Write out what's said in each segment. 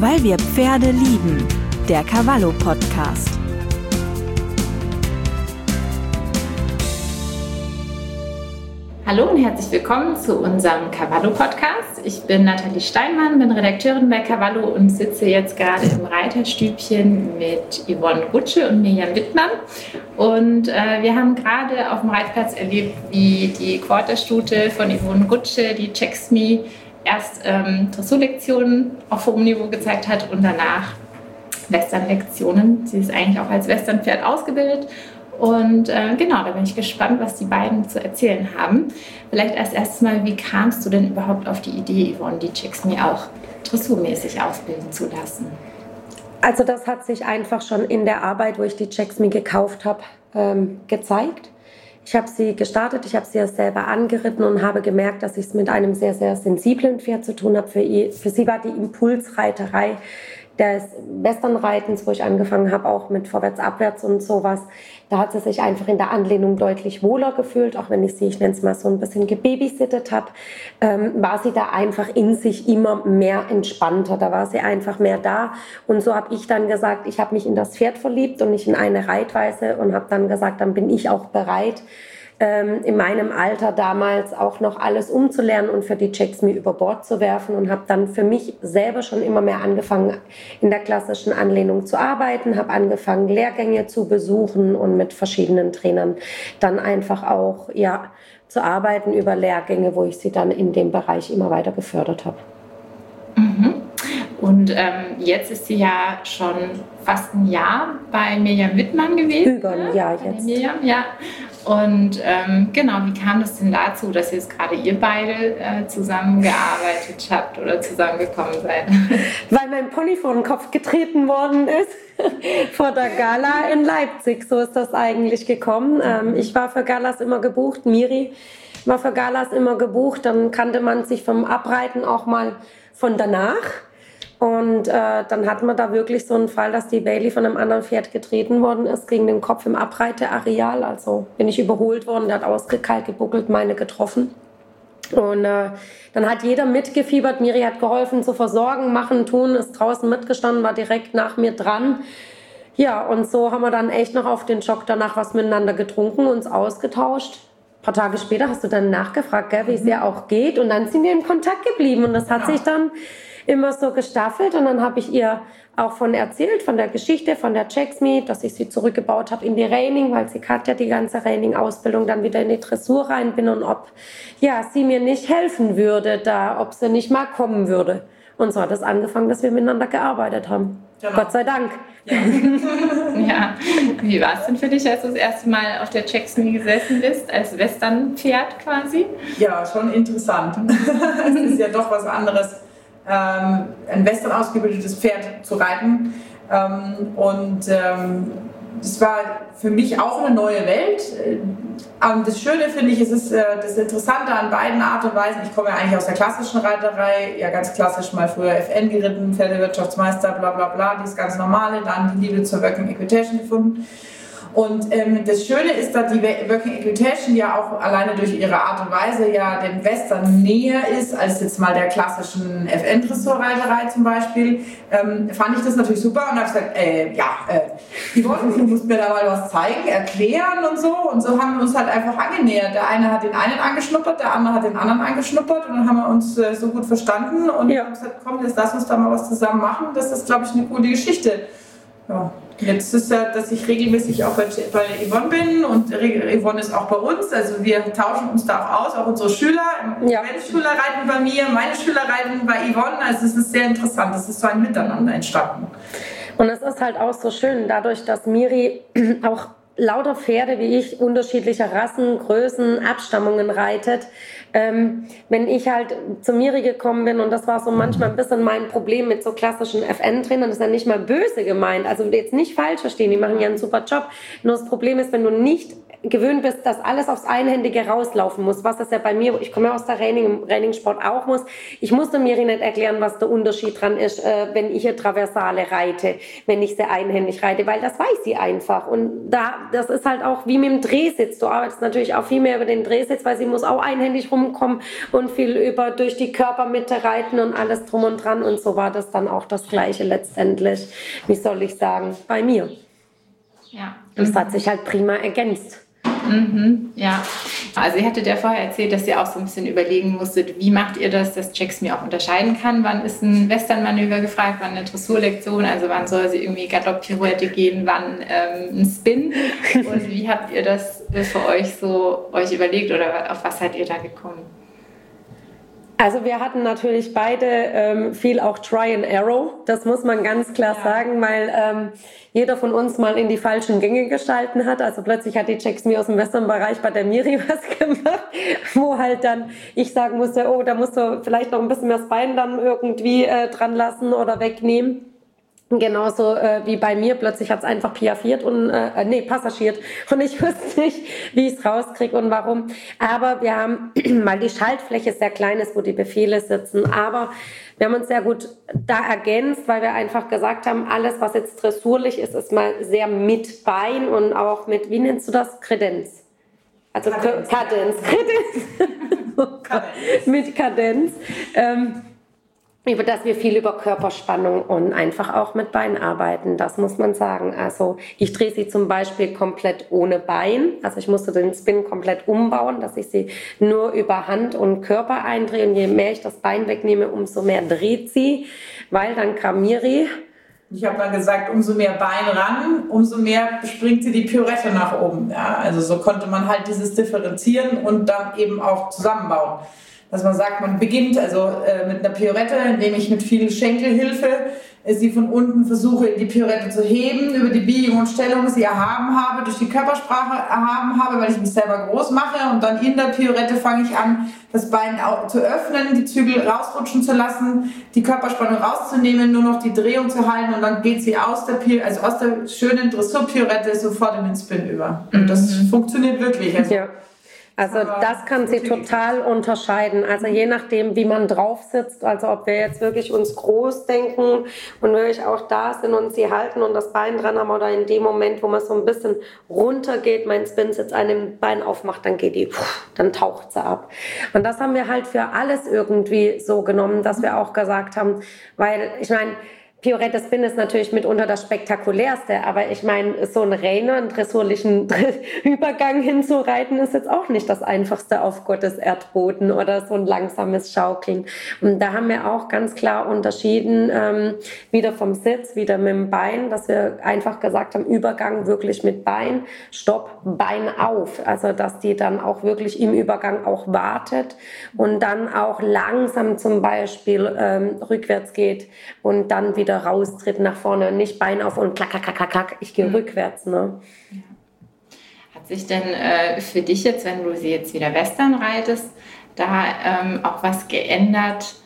Weil wir Pferde lieben. Der Cavallo-Podcast. Hallo und herzlich willkommen zu unserem Cavallo-Podcast. Ich bin Nathalie Steinmann, bin Redakteurin bei Cavallo und sitze jetzt gerade im Reiterstübchen mit Yvonne Gutsche und Mirjam Wittmann. Und wir haben gerade auf dem Reitplatz erlebt, wie die Quarterstute von Yvonne Gutsche, die Checks Me, erst Dressurlektionen auf hohem Niveau gezeigt hat und danach Western-Lektionen. Sie ist eigentlich auch als Westernpferd ausgebildet. Und genau, da bin ich gespannt, was die beiden zu erzählen haben. Vielleicht als erstes mal, wie kamst du denn überhaupt auf die Idee, Yvonne, die Checks Me auch dressurmäßig ausbilden zu lassen? Also das hat sich einfach schon in der Arbeit, wo ich die Checks Me gekauft habe, gezeigt. Ich habe sie gestartet, ich habe sie ja selber angeritten und habe gemerkt, dass ich es mit einem sehr, sehr sensiblen Pferd zu tun habe. Für sie war die Impulsreiterei des Westernreitens, wo ich angefangen habe, auch mit Vorwärts-Abwärts und sowas, da hat sie sich einfach in der Anlehnung deutlich wohler gefühlt, auch wenn ich sie, ich nenne es mal so ein bisschen gebabysittet habe, war sie da einfach in sich immer mehr entspannter, da war sie einfach mehr da und so habe ich dann gesagt, ich habe mich in das Pferd verliebt und nicht in eine Reitweise und habe dann gesagt, dann bin ich auch bereit, in meinem Alter damals auch noch alles umzulernen und für die Checks Me über Bord zu werfen und habe dann für mich selber schon immer mehr angefangen, in der klassischen Anlehnung zu arbeiten, habe angefangen, Lehrgänge zu besuchen und mit verschiedenen Trainern dann einfach auch zu arbeiten über Lehrgänge, wo ich sie dann in dem Bereich immer weiter gefördert habe. Mhm. Und jetzt ist sie ja schon fast ein Jahr bei Mirjam Wittmann gewesen. Über ein Jahr jetzt. Mirjam, ja. Und genau, wie kam das denn dazu, dass jetzt gerade ihr beide zusammengearbeitet habt oder zusammengekommen seid? Weil mein Pony vor den Kopf getreten worden ist vor der Gala in Leipzig. So ist das eigentlich gekommen. Ich war für Galas immer gebucht, Miri war für Galas immer gebucht. Dann kannte man sich vom Abreiten auch mal von danach. Und dann hatten wir da wirklich so einen Fall, dass die Bailey von einem anderen Pferd getreten worden ist gegen den Kopf im Abreiteareal. Also bin ich überholt worden, der hat ausgekeilt, gebuckelt, meine getroffen. Und dann hat jeder mitgefiebert. Miri hat geholfen zu versorgen, machen, tun, ist draußen mitgestanden, war direkt nach mir dran. Ja, und so haben wir dann echt noch auf den Schock danach was miteinander getrunken, uns ausgetauscht. Ein paar Tage später hast du dann nachgefragt, gell, wie es ihr auch geht. Und dann sind wir in Kontakt geblieben. Und das hat sich dann immer so gestaffelt und dann habe ich ihr auch von erzählt, von der Geschichte, von der Checks Me, dass ich sie zurückgebaut habe in die Reining, weil sie hat ja die ganze Reining-Ausbildung dann wieder in die Dressur rein bin und ob sie mir nicht helfen würde, ob sie nicht mal kommen würde. Und so hat es angefangen, dass wir miteinander gearbeitet haben. Genau. Gott sei Dank. Ja. Ja. Wie war es denn für dich, als du das erste Mal auf der Checks Me gesessen bist, als Westernpferd quasi? Ja, schon interessant. Es ist ja doch was anderes, ein Western ausgebildetes Pferd zu reiten. Es war für mich auch eine neue Welt. Das Schöne finde ich, ist das Interessante an beiden Art und Weisen. Ich komme ja eigentlich aus der klassischen Reiterei, ja ganz klassisch mal früher FN geritten, Pferdewirtschaftsmeister, bla bla bla, dieses ganz Normale, dann die Liebe zur Working Equitation gefunden. Und das Schöne ist, dass die Working Equitation ja auch alleine durch ihre Art und Weise ja dem Western näher ist, als jetzt mal der klassischen FN-Dressurreiterei zum Beispiel, fand ich das natürlich super und habe gesagt, Yvonne, du musst mir da mal was zeigen, erklären und so. Und so haben wir uns halt einfach angenähert. Der eine hat den einen angeschnuppert, der andere hat den anderen angeschnuppert und dann haben wir uns so gut verstanden und haben gesagt, komm, jetzt lass uns da mal was zusammen machen. Das ist, glaube ich, eine coole Geschichte. Ja. Jetzt ist ja, dass ich regelmäßig auch bei Yvonne bin und Yvonne ist auch bei uns, also wir tauschen uns da auch aus, auch unsere Schüler. Meine Schüler reiten bei mir, meine Schüler reiten bei Yvonne, also es ist sehr interessant, es ist so ein Miteinander entstanden. Und es ist halt auch so schön, dadurch, dass Miri auch lauter Pferde wie ich, unterschiedlicher Rassen, Größen, Abstammungen reitet. Wenn ich halt zu Miri gekommen bin, und das war so manchmal ein bisschen mein Problem mit so klassischen FN-Trainern, das ist ja nicht mal böse gemeint, also jetzt nicht falsch verstehen, die machen ja einen super Job. Nur das Problem ist, wenn du nicht gewöhnt bist, dass alles aufs Einhändige rauslaufen muss, was das ja bei mir, ich komme ja aus der Reiningsport auch muss. Ich musste Miri nicht erklären, was der Unterschied dran ist, wenn ich eine Traversale reite, wenn ich sie einhändig reite, weil das weiß sie einfach. Und das ist halt auch wie mit dem Drehsitz. Du arbeitest natürlich auch viel mehr über den Drehsitz, weil sie muss auch einhändig rum rumkommen und viel durch die Körpermitte reiten und alles drum und dran. Und so war das dann auch das Gleiche letztendlich, wie soll ich sagen, bei mir. Ja. Das hat sich halt prima ergänzt. Ja, also ihr hattet ja vorher erzählt, dass ihr auch so ein bisschen überlegen musstet, wie macht ihr das, dass Jax mir auch unterscheiden kann, wann ist ein Westernmanöver gefragt, wann eine Dressurlektion, also wann soll sie irgendwie Galopp-Pirouette gehen, wann ein Spin, und wie habt ihr das für euch überlegt oder auf was seid ihr da gekommen? Also wir hatten natürlich beide viel auch Try and Error, das muss man ganz klar sagen, weil jeder von uns mal in die falschen Gänge gestalten hat. Also plötzlich hat die Jax mir aus dem Western-Bereich bei der Miri was gemacht, wo halt dann ich sagen musste, oh, da musst du vielleicht noch ein bisschen mehr das Bein dann irgendwie dran lassen oder wegnehmen. Genauso wie bei mir, plötzlich hat es einfach passagiert und ich wusste nicht, wie ich es rauskriege und warum. Aber wir haben, weil die Schaltfläche sehr klein ist, wo die Befehle sitzen, aber wir haben uns sehr gut da ergänzt, weil wir einfach gesagt haben, alles, was jetzt dressurlich ist, ist mal sehr mit Bein und auch mit, wie nennst du das? Kredenz. Also Kadenz. Mit Kadenz. Über das wir viel über Körperspannung und einfach auch mit Bein arbeiten, das muss man sagen. Also ich drehe sie zum Beispiel komplett ohne Bein, also ich musste den Spin komplett umbauen, dass ich sie nur über Hand und Körper eindrehe, und je mehr ich das Bein wegnehme, umso mehr dreht sie, weil dann kam Miri. Ich habe dann gesagt, umso mehr Bein ran, umso mehr springt sie die Pirouette nach oben. Ja, also so konnte man halt dieses differenzieren und dann eben auch zusammenbauen. Dass man sagt, man beginnt mit einer Pirouette, indem ich mit viel Schenkelhilfe sie von unten versuche, in die Pirouette zu heben, über die Biegung und Stellung sie erhaben habe, durch die Körpersprache erhaben habe, weil ich mich selber groß mache, und dann in der Pirouette fange ich an, das Bein zu öffnen, die Zügel rausrutschen zu lassen, die Körperspannung rauszunehmen, nur noch die Drehung zu halten, und dann geht sie aus der schönen Dressur-Pirouette sofort in den Spin über. Und das funktioniert wirklich. Also das kann sie total unterscheiden. Also je nachdem, wie man drauf sitzt, also ob wir jetzt wirklich uns groß denken und wirklich auch da sind und sie halten und das Bein dran haben, oder in dem Moment, wo man so ein bisschen runter geht, mein Spin sitzt, einem Bein aufmacht, dann geht dann taucht sie ab. Und das haben wir halt für alles irgendwie so genommen, dass wir auch gesagt haben, weil ich meine, Pirouette Spin ist natürlich mitunter das Spektakulärste, aber ich meine, so einen einen dressurlichen Übergang hinzureiten, ist jetzt auch nicht das Einfachste auf Gottes Erdboden, oder so ein langsames Schaukeln. Und da haben wir auch ganz klar unterschieden, wieder vom Sitz, wieder mit dem Bein, dass wir einfach gesagt haben, Übergang wirklich mit Bein, Stopp, Bein auf. Also, dass die dann auch wirklich im Übergang auch wartet und dann auch langsam zum Beispiel rückwärts geht und dann wieder raustritt nach vorne, nicht Bein auf und klack, klack, klack, klack, ich gehe rückwärts. Ne? Ja. Hat sich denn für dich jetzt, wenn du sie jetzt wieder Western reitest, da auch was geändert,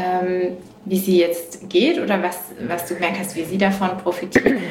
wie sie jetzt geht, oder was du gemerkt hast, wie sie davon profitiert hat?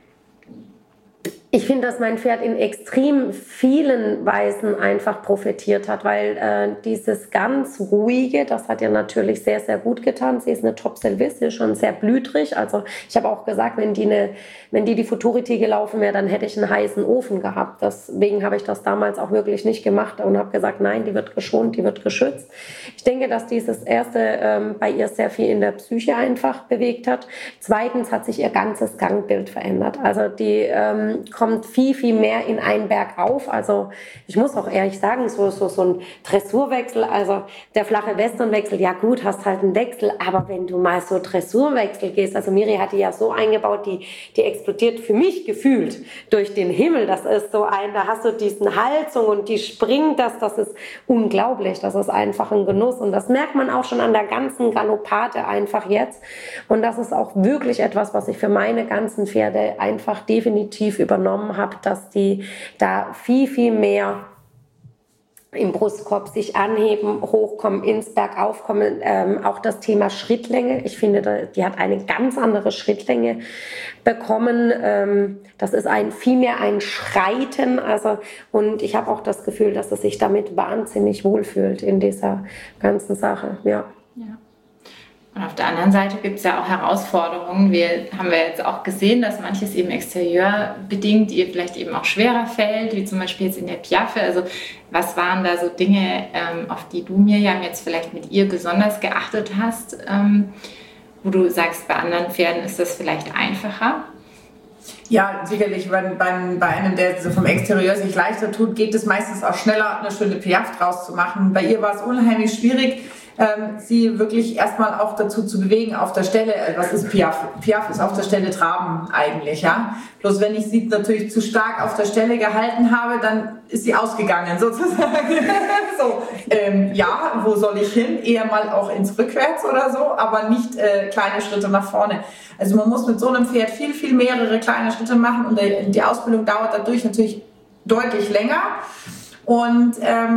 Ich finde, dass mein Pferd in extrem vielen Weisen einfach profitiert hat, weil dieses ganz ruhige, das hat ihr natürlich sehr, sehr gut getan. Sie ist eine Top-Service, sie ist schon sehr blütrig. Also ich habe auch gesagt, wenn die Futurity gelaufen wäre, dann hätte ich einen heißen Ofen gehabt. Deswegen habe ich das damals auch wirklich nicht gemacht und habe gesagt, nein, die wird geschont, die wird geschützt. Ich denke, dass dieses erste bei ihr sehr viel in der Psyche einfach bewegt hat. Zweitens hat sich ihr ganzes Gangbild verändert. Also die kommt viel, viel mehr in einen Berg auf. Also ich muss auch ehrlich sagen, so ein Dressurwechsel, also der flache Westernwechsel, ja gut, hast halt einen Wechsel, aber wenn du mal so Dressurwechsel gehst, also Miri hat die ja so eingebaut, die explodiert für mich gefühlt durch den Himmel. Das ist so da hast du diesen Halsung und die springt, das ist unglaublich, das ist einfach ein Genuss, und das merkt man auch schon an der ganzen Galoppade einfach jetzt, und das ist auch wirklich etwas, was ich für meine ganzen Pferde einfach definitiv übernommen habe, dass die da viel, viel mehr im Brustkorb sich anheben, hochkommen, ins Bergaufkommen. Auch das Thema Schrittlänge. Ich finde, die hat eine ganz andere Schrittlänge bekommen. Das ist viel mehr ein Schreiten. Und ich habe auch das Gefühl, dass es sich damit wahnsinnig wohlfühlt in dieser ganzen Sache. Ja. Und auf der anderen Seite gibt es ja auch Herausforderungen. Haben wir jetzt auch gesehen, dass manches eben exterieurbedingt ihr vielleicht eben auch schwerer fällt, wie zum Beispiel jetzt in der Piaffe. Also was waren da so Dinge, auf die du, Mirjam, jetzt vielleicht mit ihr besonders geachtet hast, wo du sagst, bei anderen Pferden ist das vielleicht einfacher? Ja, sicherlich, bei einem, der so vom Exterieur sich leichter tut, geht es meistens auch schneller, eine schöne Piaffe draus zu machen. Bei ihr war es unheimlich schwierig, sie wirklich erstmal auch dazu zu bewegen auf der Stelle. Was ist Piaffe? Piaffe ist auf der Stelle Traben eigentlich, ja. Bloß wenn ich sie natürlich zu stark auf der Stelle gehalten habe, dann ist sie ausgegangen sozusagen. So, ja, wo soll ich hin? Eher mal auch ins Rückwärts oder so, aber nicht kleine Schritte nach vorne. Also man muss mit so einem Pferd viel mehrere kleine Schritte machen und die Ausbildung dauert dadurch natürlich deutlich länger. Und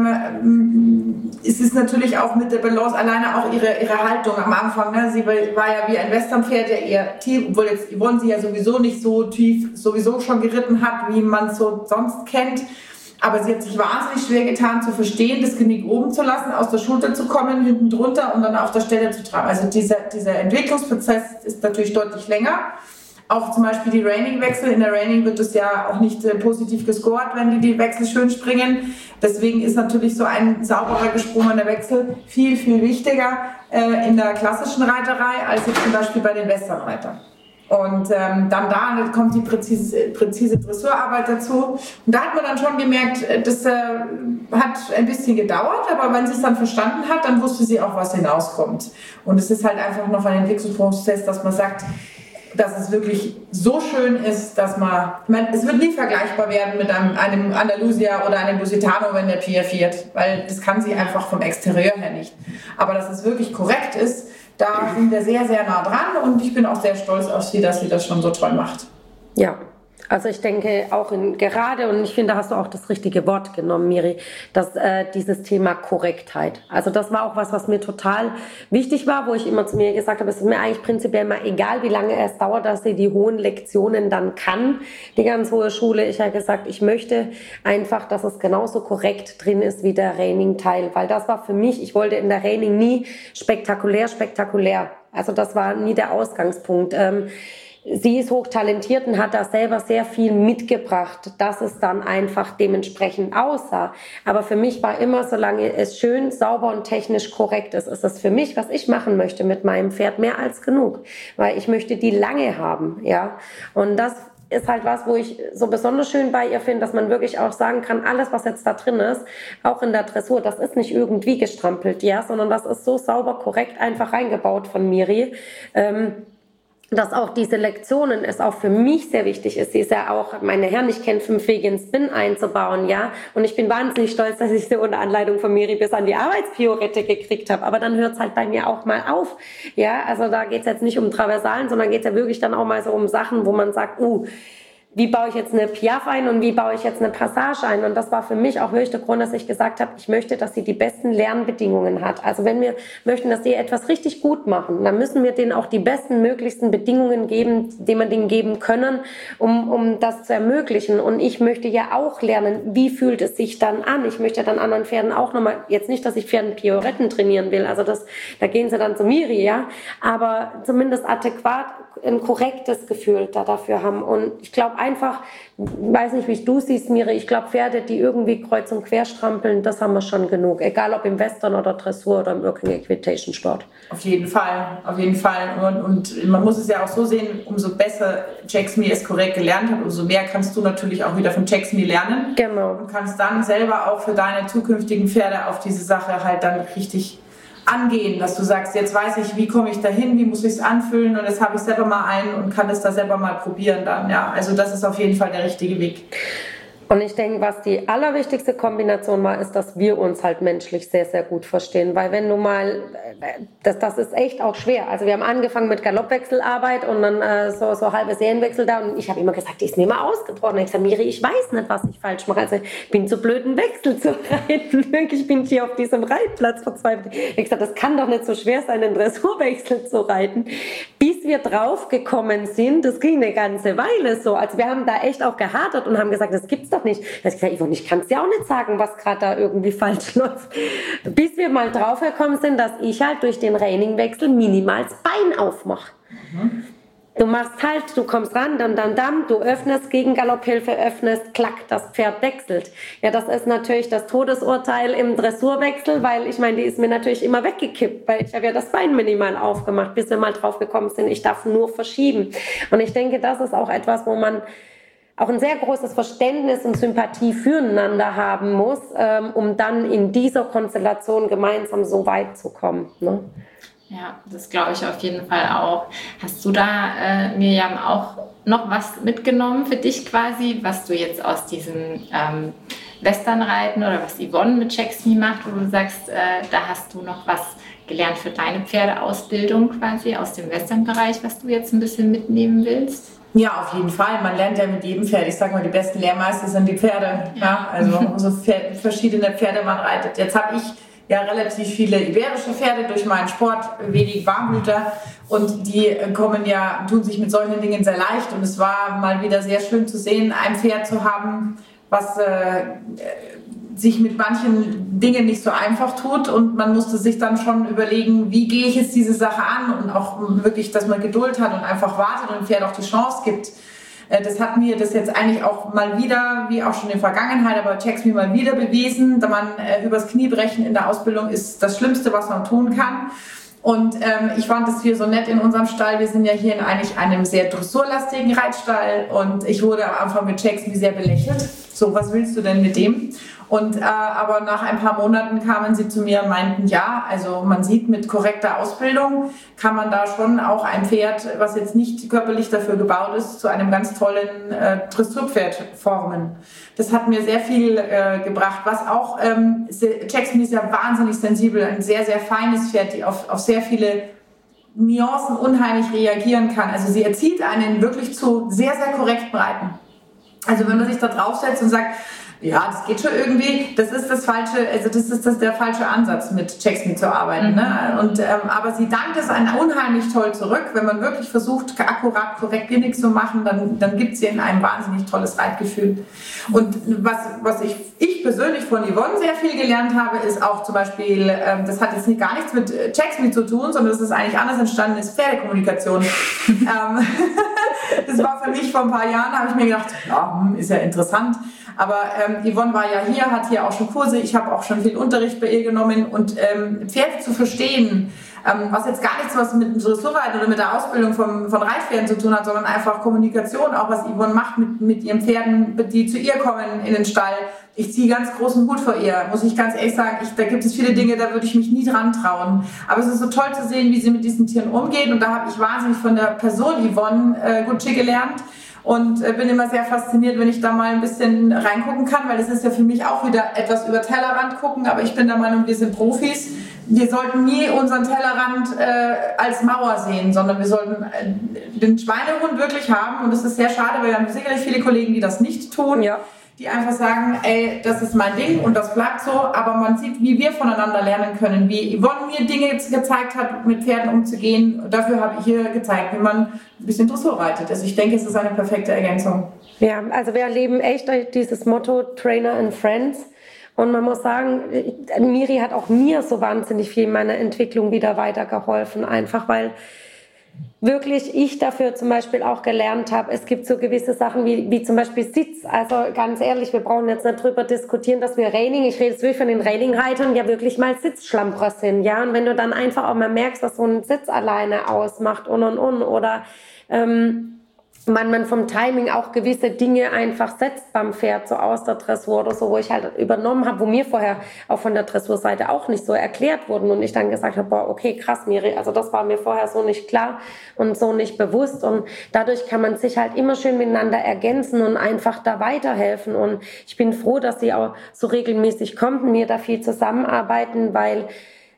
es ist natürlich auch mit der Balance alleine auch ihre Haltung am Anfang. Ne? Sie war ja wie ein Westernpferd, der eher tief, obwohl jetzt Yvonne sie ja sowieso nicht so tief sowieso schon geritten hat, wie man es so sonst kennt. Aber sie hat sich wahnsinnig schwer getan zu verstehen, das Genick oben zu lassen, aus der Schulter zu kommen, hinten drunter und dann auf der Stelle zu tragen. Also dieser Entwicklungsprozess ist natürlich deutlich länger. Auch zum Beispiel die Reining-Wechsel. In der Reining wird es ja auch nicht positiv gescored, wenn die Wechsel schön springen. Deswegen ist natürlich so ein sauberer gesprungener Wechsel viel wichtiger in der klassischen Reiterei als jetzt zum Beispiel bei den Westernreitern. Und dann kommt die präzise Dressurarbeit dazu. Und da hat man dann schon gemerkt, das hat ein bisschen gedauert, aber wenn sie es dann verstanden hat, dann wusste sie auch, was hinauskommt. Und es ist halt einfach noch ein Entwicklungsprozess, dass man sagt, dass es wirklich so schön ist, dass es wird nie vergleichbar werden mit einem Andalusia oder einem Lusitano, wenn der piaffiert, weil das kann sie einfach vom Exterieur her nicht. Aber dass es wirklich korrekt ist, da sind wir sehr nah dran und ich bin auch sehr stolz auf sie, dass sie das schon so toll macht. Ja. Also ich denke auch gerade, und ich finde, da hast du auch das richtige Wort genommen, Miri, dass dieses Thema Korrektheit. Also das war auch was mir total wichtig war, wo ich immer zu mir gesagt habe, es ist mir eigentlich prinzipiell mal egal, wie lange es dauert, dass sie die hohen Lektionen dann kann, die ganz hohe Schule. Ich habe gesagt, ich möchte einfach, dass es genauso korrekt drin ist wie der Reining-Teil, weil das war für mich, ich wollte in der Reining nie spektakulär. Also das war nie der Ausgangspunkt. Sie ist hochtalentiert und hat da selber sehr viel mitgebracht, dass es dann einfach dementsprechend aussah. Aber für mich war immer, solange es schön, sauber und technisch korrekt ist das für mich, was ich machen möchte mit meinem Pferd, mehr als genug. Weil ich möchte die lange haben, ja. Und das ist halt was, wo ich so besonders schön bei ihr finde, dass man wirklich auch sagen kann, alles, was jetzt da drin ist, auch in der Dressur, das ist nicht irgendwie gestrampelt, ja, sondern das ist so sauber, korrekt einfach reingebaut von Miri. Dass auch diese Lektionen es auch für mich sehr wichtig ist. Sie ist ja auch, meine Herren, ich kenne 5-wegigen Spin einzubauen, ja. Und ich bin wahnsinnig stolz, dass ich sie unter Anleitung von Miri bis an die Arbeitspiorette gekriegt habe. Aber dann hört es halt bei mir auch mal auf, ja. Also da geht es jetzt nicht um Traversalen, sondern geht es ja wirklich dann auch mal so um Sachen, wo man sagt, wie baue ich jetzt eine Piaffe ein und wie baue ich jetzt eine Passage ein? Und das war für mich auch wirklich der Grund, dass ich gesagt habe, ich möchte, dass sie die besten Lernbedingungen hat. Also wenn wir möchten, dass sie etwas richtig gut machen, dann müssen wir denen auch die besten möglichsten Bedingungen geben, die wir denen geben können, um das zu ermöglichen. Und ich möchte ja auch lernen, wie fühlt es sich dann an? Ich möchte dann anderen Pferden auch nochmal, jetzt nicht, dass ich Pferden Pioretten trainieren will, also da gehen sie dann zu Miri, ja, aber zumindest adäquat ein korrektes Gefühl dafür haben. Und ich glaube einfach, weiß nicht, wie du siehst, Miri, ich glaube, Pferde, die irgendwie kreuz und quer strampeln, das haben wir schon genug. Egal, ob im Western oder Dressur oder im Working Equitation Sport. Auf jeden Fall. Und man muss es ja auch so sehen, umso besser Jax Me es korrekt gelernt hat, umso mehr kannst du natürlich auch wieder von Jax Me lernen. Genau. Und kannst dann selber auch für deine zukünftigen Pferde auf diese Sache halt dann richtig angehen, dass du sagst, jetzt weiß ich, wie komme ich da hin, wie muss ich es anfühlen und jetzt habe ich selber mal einen und kann es da selber mal probieren dann, ja. Also das ist auf jeden Fall der richtige Weg. Und ich denke, was die allerwichtigste Kombination war, ist, dass wir uns halt menschlich sehr, sehr gut verstehen. Weil wenn du mal, das ist echt auch schwer. Also wir haben angefangen mit Galoppwechselarbeit und dann so halbe Serienwechsel da. Und ich habe immer gesagt, die ist mir immer ausgebrochen. Ich sage, Miri, ich weiß nicht, was ich falsch mache. Also ich bin zu blöd, einen Wechsel zu reiten. Ich bin hier auf diesem Reitplatz verzweifelt. Ich habe gesagt, das kann doch nicht so schwer sein, einen Dressurwechsel zu reiten. Bis wir drauf gekommen sind, das ging eine ganze Weile so. Also wir haben da echt auch gehadert und haben gesagt, das gibt's doch doch nicht. Da habe ich gesagt, Yvonne, ich kann es dir auch nicht sagen, was gerade da irgendwie falsch läuft. Bis wir mal drauf gekommen sind, dass ich halt durch den Reining-Wechsel minimal das Bein aufmache. Mhm. Du machst halt, du kommst ran, dann, du öffnest, Gegengalopphilfe öffnest, klack, das Pferd wechselt. Ja, das ist natürlich das Todesurteil im Dressurwechsel, weil ich meine, die ist mir natürlich immer weggekippt, weil ich habe ja das Bein minimal aufgemacht, bis wir mal drauf gekommen sind, ich darf nur verschieben. Und ich denke, das ist auch etwas, wo man auch ein sehr großes Verständnis und Sympathie füreinander haben muss, um dann in dieser Konstellation gemeinsam so weit zu kommen, ne? Ja, das glaube ich auf jeden Fall auch. Hast du da, Miriam, auch noch was mitgenommen für dich quasi, was du jetzt aus diesem Westernreiten oder was Yvonne mit Checks Me macht, wo du sagst, da hast du noch was gelernt für deine Pferdeausbildung quasi aus dem Westernbereich, was du jetzt ein bisschen mitnehmen willst? Ja, auf jeden Fall. Man lernt ja mit jedem Pferd. Ich sage mal, die besten Lehrmeister sind die Pferde. Ja, also so verschiedene Pferde man reitet. Jetzt habe ich ja relativ viele iberische Pferde durch meinen Sport, wenig Warmblüter, und die tun sich mit solchen Dingen sehr leicht, und es war mal wieder sehr schön zu sehen, ein Pferd zu haben, was sich mit manchen Dingen nicht so einfach tut, und man musste sich dann schon überlegen, wie gehe ich jetzt diese Sache an, und auch wirklich, dass man Geduld hat und einfach wartet und dem Pferd auch die Chance gibt. Das hat mir das jetzt eigentlich auch mal wieder, wie auch schon in der Vergangenheit, aber Checks Me mal wieder bewiesen, da man übers Knie brechen in der Ausbildung ist das Schlimmste, was man tun kann. Und ich fand das hier so nett in unserem Stall. Wir sind ja hier in eigentlich einem sehr dressurlastigen Reitstall, und ich wurde am Anfang mit Checks Me sehr belächelt. So, was willst du denn mit dem? Und aber nach ein paar Monaten kamen sie zu mir und meinten, ja, also man sieht, mit korrekter Ausbildung kann man da schon auch ein Pferd, was jetzt nicht körperlich dafür gebaut ist, zu einem ganz tollen Dressurpferd formen. Das hat mir sehr viel gebracht. Was auch, Checks Me ist ja wahnsinnig sensibel, ein sehr, sehr feines Pferd, die auf sehr viele Nuancen unheimlich reagieren kann. Also sie erzieht einen wirklich zu sehr, sehr korrekten Reiten. Also wenn man sich da draufsetzt und sagt, ja, das geht schon irgendwie, das ist das falsche, also das ist der falsche Ansatz, mit Checks Me zu arbeiten. Ne? Und, aber sie dankt es einen unheimlich toll zurück. Wenn man wirklich versucht, akkurat, korrekt Gimmick zu machen, dann gibt sie in einem wahnsinnig tolles Reitgefühl. Und was ich persönlich von Yvonne sehr viel gelernt habe, ist auch zum Beispiel, das hat jetzt gar nichts mit Checks Me zu tun, sondern das ist eigentlich anders entstanden, ist Pferdekommunikation. Das war für mich vor ein paar Jahren, habe ich mir gedacht, ja, ist ja interessant. Aber Yvonne war ja hier, hat hier auch schon Kurse, ich habe auch schon viel Unterricht bei ihr genommen, und Pferde zu verstehen, was jetzt gar nichts was mit dem Dressurreiten oder mit der Ausbildung von Reitpferden zu tun hat, sondern einfach Kommunikation, auch was Yvonne macht mit ihren Pferden, die zu ihr kommen in den Stall. Ich ziehe ganz großen Hut vor ihr, muss ich ganz ehrlich sagen. Da gibt es viele Dinge, da würde ich mich nie dran trauen. Aber es ist so toll zu sehen, wie sie mit diesen Tieren umgeht, und da habe ich wahnsinnig von der Person Yvonne Gutsche gelernt. Und bin immer sehr fasziniert, wenn ich da mal ein bisschen reingucken kann, weil das ist ja für mich auch wieder etwas über Tellerrand gucken, aber ich bin der Meinung, wir sind Profis. Wir sollten nie unseren Tellerrand als Mauer sehen, sondern wir sollten den Schweinehund wirklich haben, und es ist sehr schade, weil wir haben sicherlich viele Kollegen, die das nicht tun. Ja. Die einfach sagen, ey, das ist mein Ding und das bleibt so, aber man sieht, wie wir voneinander lernen können, wie Yvonne mir Dinge gezeigt hat, mit Pferden umzugehen. Dafür habe ich hier gezeigt, wie man ein bisschen Dressur reitet. Also ich denke, es ist eine perfekte Ergänzung. Ja, also wir erleben echt dieses Motto Trainer and Friends. Und man muss sagen, Miri hat auch mir so wahnsinnig viel in meiner Entwicklung wieder weitergeholfen, einfach weil wirklich ich dafür zum Beispiel auch gelernt habe, es gibt so gewisse Sachen wie zum Beispiel Sitz. Also ganz ehrlich, wir brauchen jetzt nicht drüber diskutieren, dass wir Reining, ich rede jetzt wirklich von den Reining-Reitern, ja wirklich mal Sitzschlamperer sind. Ja? Und wenn du dann einfach auch mal merkst, was so ein Sitz alleine ausmacht oder man vom Timing auch gewisse Dinge einfach setzt beim Pferd, so aus der Dressur oder so, wo ich halt übernommen habe, wo mir vorher auch von der Dressurseite auch nicht so erklärt wurden, und ich dann gesagt habe, boah, okay, krass, Miri, also das war mir vorher so nicht klar und so nicht bewusst, und dadurch kann man sich halt immer schön miteinander ergänzen und einfach da weiterhelfen, und ich bin froh, dass sie auch so regelmäßig kommt und wir da viel zusammenarbeiten, weil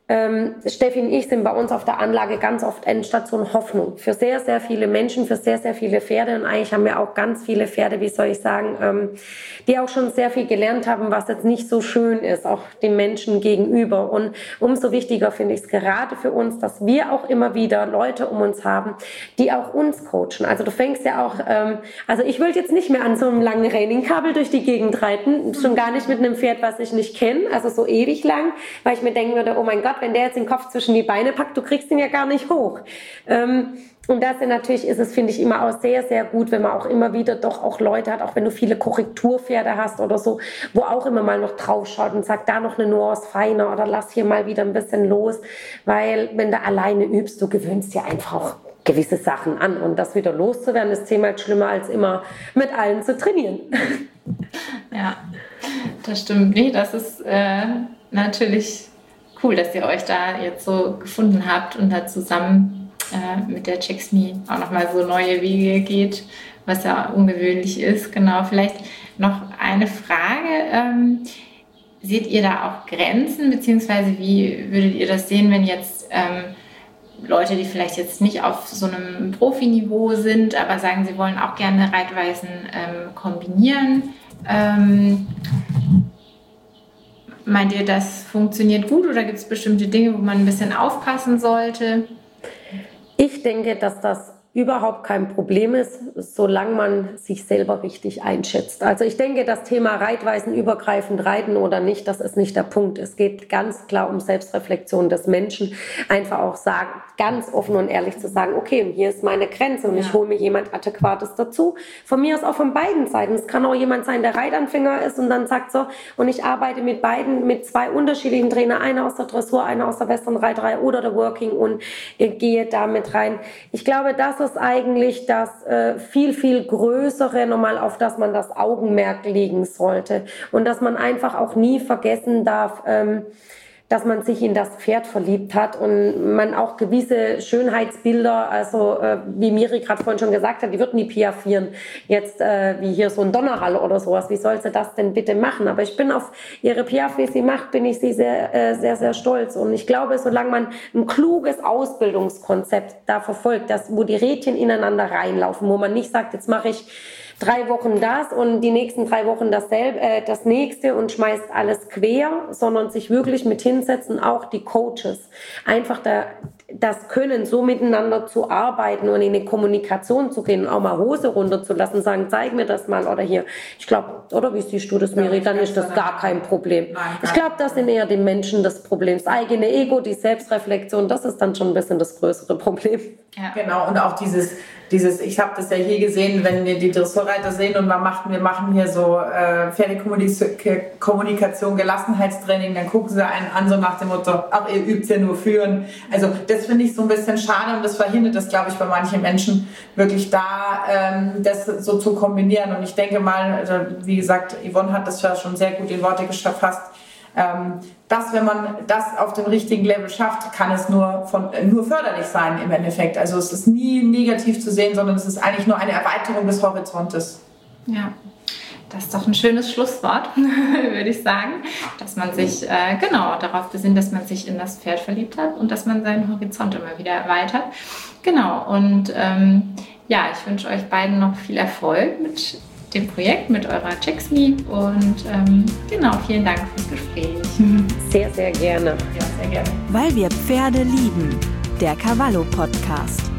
Steffi und ich sind bei uns auf der Anlage ganz oft Endstation Hoffnung für sehr, sehr viele Menschen, für sehr, sehr viele Pferde. Und eigentlich haben wir auch ganz viele Pferde, wie soll ich sagen, die auch schon sehr viel gelernt haben, was jetzt nicht so schön ist, auch den Menschen gegenüber. Und umso wichtiger finde ich es gerade für uns, dass wir auch immer wieder Leute um uns haben, die auch uns coachen. Also du fängst ja auch, also ich will jetzt nicht mehr an so einem langen Raining-Kabel durch die Gegend reiten, schon gar nicht mit einem Pferd, was ich nicht kenne, also so ewig lang, weil ich mir denken würde, oh mein Gott, wenn der jetzt den Kopf zwischen die Beine packt, du kriegst ihn ja gar nicht hoch. Und das natürlich ist es, finde ich, immer auch sehr, sehr gut, wenn man auch immer wieder doch auch Leute hat, auch wenn du viele Korrekturpferde hast oder so, wo auch immer mal noch drauf schaut und sagt, da noch eine Nuance feiner oder lass hier mal wieder ein bisschen los, weil wenn du alleine übst, du gewöhnst dir einfach auch gewisse Sachen an und das wieder loszuwerden ist 10-mal schlimmer als immer mit allen zu trainieren. Ja, das stimmt. Nee, das ist natürlich cool, dass ihr euch da jetzt so gefunden habt und da zusammen mit der Chex.me auch nochmal so neue Wege geht, was ja ungewöhnlich ist. Genau, vielleicht noch eine Frage. Seht ihr da auch Grenzen, beziehungsweise wie würdet ihr das sehen, wenn jetzt Leute, die vielleicht jetzt nicht auf so einem Profiniveau sind, aber sagen, sie wollen auch gerne Reitweisen kombinieren? Meint ihr, das funktioniert gut oder gibt es bestimmte Dinge, wo man ein bisschen aufpassen sollte? Ich denke, dass das überhaupt kein Problem ist, solange man sich selber richtig einschätzt. Also ich denke, das Thema Reitweisen übergreifend reiten oder nicht, das ist nicht der Punkt. Es geht ganz klar um Selbstreflexion des Menschen. Einfach auch sagen, ganz offen und ehrlich zu sagen, okay, hier ist meine Grenze und ich hole mir jemand Adäquates dazu. Von mir aus auch von beiden Seiten. Es kann auch jemand sein, der Reitanfänger ist und dann sagt so, und ich arbeite mit beiden, mit 2 unterschiedlichen Trainern, einer aus der Dressur, einer aus der Western-Reiterei oder der Working und gehe da mit rein. Ich glaube, das ist eigentlich das viel, viel Größere nochmal, auf das man das Augenmerk legen sollte. Und dass man einfach auch nie vergessen darf, dass man sich in das Pferd verliebt hat und man auch gewisse Schönheitsbilder, also wie Miri gerade vorhin schon gesagt hat, die wird nie piaffieren, jetzt wie hier so ein Donnerhall oder sowas, wie soll sie das denn bitte machen? Aber ich bin auf ihre Piaffe, wie sie macht, bin ich sie sehr, sehr, sehr stolz und ich glaube, solange man ein kluges Ausbildungskonzept da verfolgt, wo die Rädchen ineinander reinlaufen, wo man nicht sagt, jetzt mache ich 3 Wochen das und die nächsten 3 Wochen das nächste und schmeißt alles quer, sondern sich wirklich mit hinsetzen, auch die Coaches, einfach das können, so miteinander zu arbeiten und in eine Kommunikation zu gehen und auch mal Hose runterzulassen, sagen, zeig mir das mal oder hier. Ich glaube, oder wie siehst du das, Miri, dann ist das gar kein Problem. Ich glaube, das sind eher die Menschen das Problem. Das eigene Ego, die Selbstreflexion, das ist dann schon ein bisschen das größere Problem. Ja. Genau, und auch dieses, ich habe das ja hier gesehen, wenn wir die Dressurreiter sehen und wir machen hier so Pferdekommunikation, Gelassenheitstraining, dann gucken sie einen an, so nach dem Motto, ach, ihr übt ja nur führen. Also das finde ich so ein bisschen schade und das verhindert das, glaube ich, bei manchen Menschen wirklich da, das so zu kombinieren. Und ich denke mal, also, wie gesagt, Yvonne hat das ja schon sehr gut in Worte gefasst, dass wenn man das auf dem richtigen Level schafft, kann es nur förderlich sein im Endeffekt. Also es ist nie negativ zu sehen, sondern es ist eigentlich nur eine Erweiterung des Horizontes. Ja, das ist doch ein schönes Schlusswort, würde ich sagen, dass man sich darauf besinnt, dass man sich in das Pferd verliebt hat und dass man seinen Horizont immer wieder erweitert. Genau, und ich wünsche euch beiden noch viel Erfolg mit dem Projekt, mit eurer Chex.me und vielen Dank fürs Gespräch. Sehr, sehr gerne. Ja, sehr gerne. Weil wir Pferde lieben. Der Cavallo Podcast.